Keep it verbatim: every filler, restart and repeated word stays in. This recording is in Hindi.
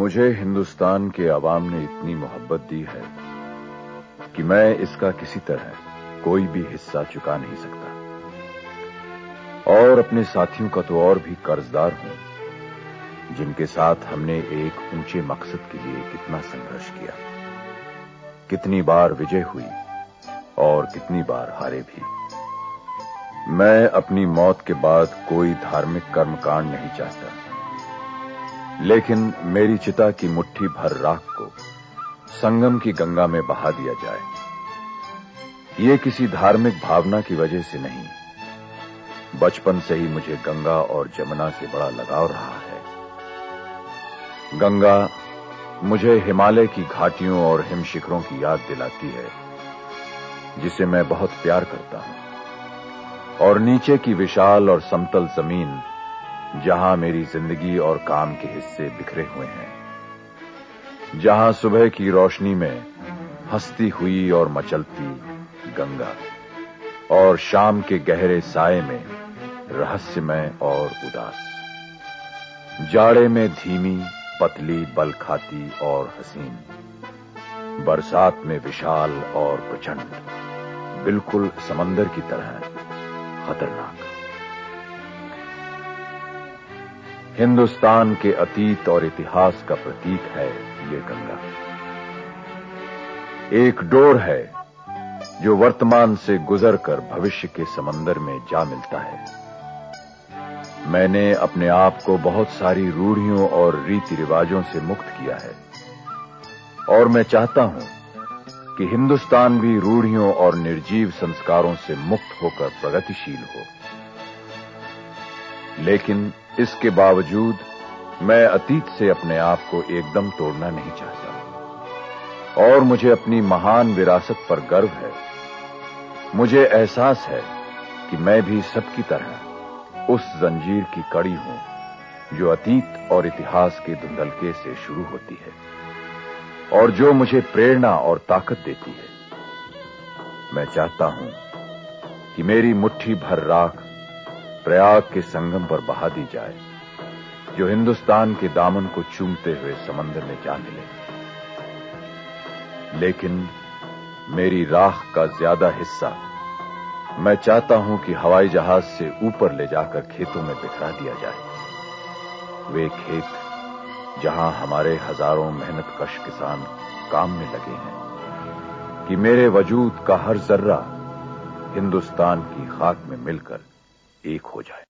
मुझे हिंदुस्तान के अवाम ने इतनी मोहब्बत दी है कि मैं इसका किसी तरह कोई भी हिस्सा चुका नहीं सकता, और अपने साथियों का तो और भी कर्जदार हूं, जिनके साथ हमने एक ऊंचे मकसद के लिए कितना संघर्ष किया, कितनी बार विजय हुई और कितनी बार हारे भी। मैं अपनी मौत के बाद कोई धार्मिक कर्मकांड नहीं चाहता, लेकिन मेरी चिता की मुट्ठी भर राख को संगम की गंगा में बहा दिया जाए। ये किसी धार्मिक भावना की वजह से नहीं, बचपन से ही मुझे गंगा और जमुना से बड़ा लगाव रहा है। गंगा मुझे हिमालय की घाटियों और हिम शिखरों की याद दिलाती है, जिसे मैं बहुत प्यार करता हूं, और नीचे की विशाल और समतल जमीन, जहां मेरी जिंदगी और काम के हिस्से बिखरे हुए हैं, जहां सुबह की रोशनी में हंसती हुई और मचलती गंगा, और शाम के गहरे साये में रहस्यमय और उदास, जाड़े में धीमी पतली बल खाती और हसीन, बरसात में विशाल और प्रचंड, बिल्कुल समंदर की तरह खतरनाक। हिंदुस्तान के अतीत और इतिहास का प्रतीक है ये गंगा। एक डोर है जो वर्तमान से गुजरकर भविष्य के समंदर में जा मिलता है। मैंने अपने आप को बहुत सारी रूढ़ियों और रीति रिवाजों से मुक्त किया है, और मैं चाहता हूं कि हिंदुस्तान भी रूढ़ियों और निर्जीव संस्कारों से मुक्त होकर प्रगतिशील हो। लेकिन इसके बावजूद मैं अतीत से अपने आप को एकदम तोड़ना नहीं चाहता, और मुझे अपनी महान विरासत पर गर्व है। मुझे एहसास है कि मैं भी सबकी तरह उस जंजीर की कड़ी हूं जो अतीत और इतिहास के धुंधलके से शुरू होती है, और जो मुझे प्रेरणा और ताकत देती है। मैं चाहता हूं कि मेरी मुट्ठी भर राख प्रयाग के संगम पर बहा दी जाए, जो हिंदुस्तान के दामन को चूमते हुए समंदर में जा मिले। लेकिन मेरी राख का ज्यादा हिस्सा मैं चाहता हूं कि हवाई जहाज से ऊपर ले जाकर खेतों में बिखरा दिया जाए। वे खेत जहां हमारे हजारों मेहनतकश किसान काम में लगे हैं, कि मेरे वजूद का हर जर्रा हिंदुस्तान की खाक में मिलकर एक हो जाए।